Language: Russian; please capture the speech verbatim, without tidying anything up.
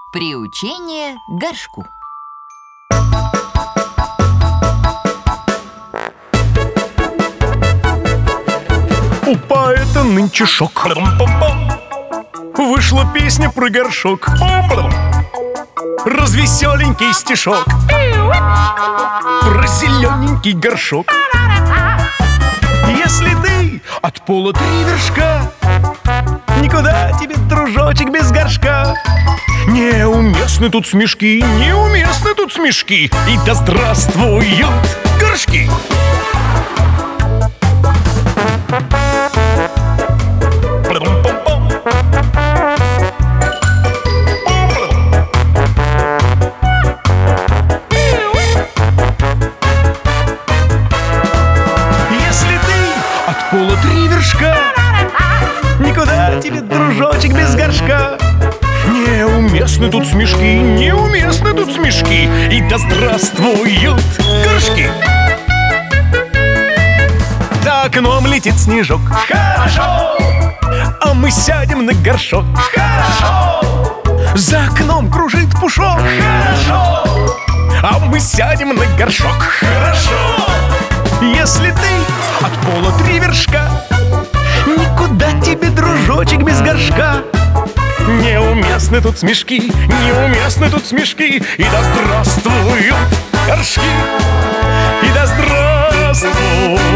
Приучение к горшку. У поэта нынче шок. Вышла песня про горшок. Развеселенький стишок про зелененький горшок. Если ты от пола три вершка, никуда тебе, дружочек, без горшка. Неуместны тут смешки, неуместны тут смешки. И да здравствуют горшки! Если ты от пола три вершка, никуда тебе, дружочек, без горшка. Неуместны тут смешки, неуместны тут смешки. И да здравствуют горшки! За окном летит снежок. Хорошо! А мы сядем на горшок. Хорошо! За окном кружит пушок. Хорошо! А мы сядем на горшок. Хорошо! Если ты от пола три вершка, никуда тебе, дружочек, без горшка. Неуместны тут смешки, неуместны тут смешки. И да здравствуют горшки! И да здравствуют